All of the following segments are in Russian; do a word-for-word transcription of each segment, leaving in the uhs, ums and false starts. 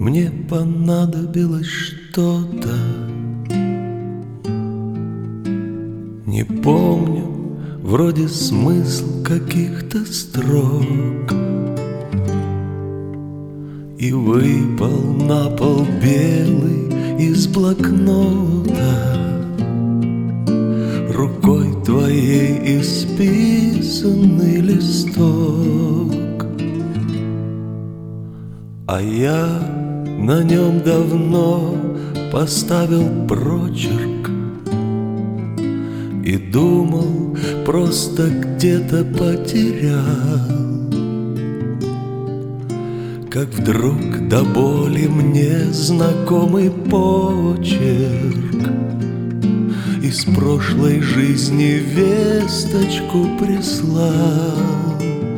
мне понадобилось что-то. Не помню, вроде смысл каких-то строк, и выпал на пол белый из блокнота. Рукой твоей исписанный листок, а я на нем давно поставил прочерк и думал, просто где-то потерял. Как вдруг до боли мне знакомый почерк из прошлой жизни весточку прислал.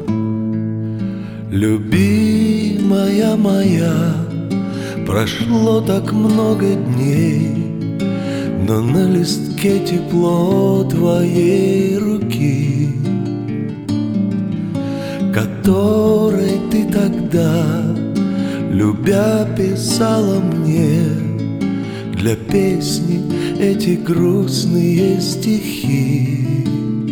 Любимая моя, прошло так много дней, но на листке тепло твоей руки, которой ты тогда, любя, писала мне для песни эти грустные стихи.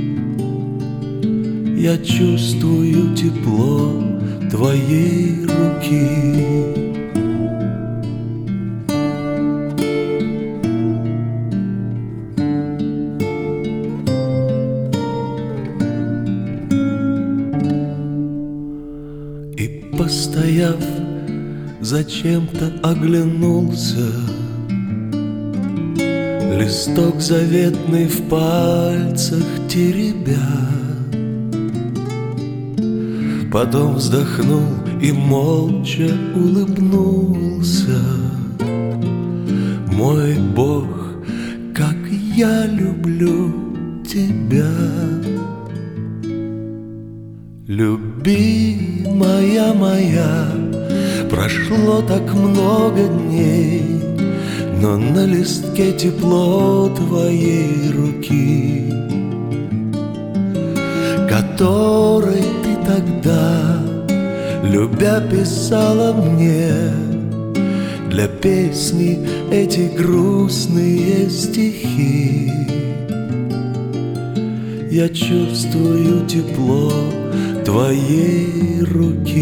Я чувствую тепло твоей руки. И, постояв, зачем-то оглянулся. Листок заветный в пальцах теребя. Потом вздохнул и молча улыбнулся. Мой Бог, как я люблю тебя. Любимая моя, прошло так много дней, но на листке тепло твоей руки, которой ты тогда, любя, писала мне для песни эти грустные стихи. Я чувствую тепло твоей руки.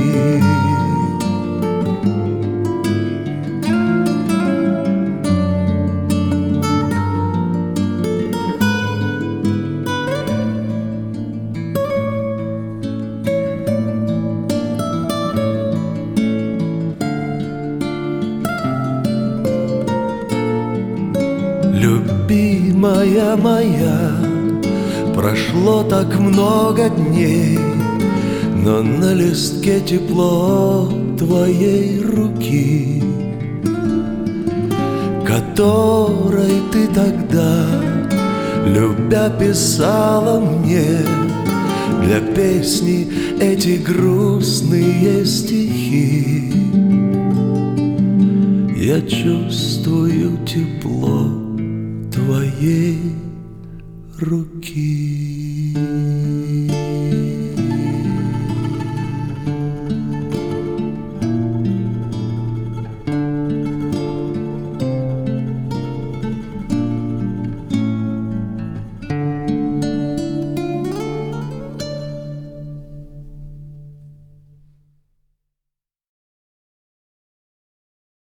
Любимая моя, прошло так много дней, но на листке тепло твоей руки, которой ты тогда, любя, писала мне для песни эти грустные стихи. Я чувствую тепло твоей руки.